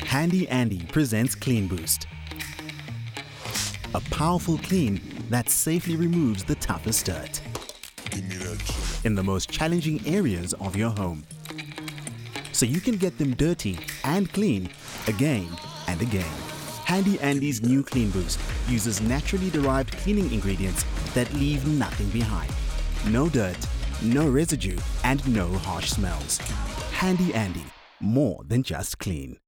Handy Andy presents Clean Boost, a powerful clean that safely removes the toughest dirt in the most challenging areas of your home, so you can get them dirty and clean again and again. Handy Andy's new Clean Boost uses naturally derived cleaning ingredients that leave nothing behind. No dirt, no residue, and no harsh smells. Handy Andy, more than just clean.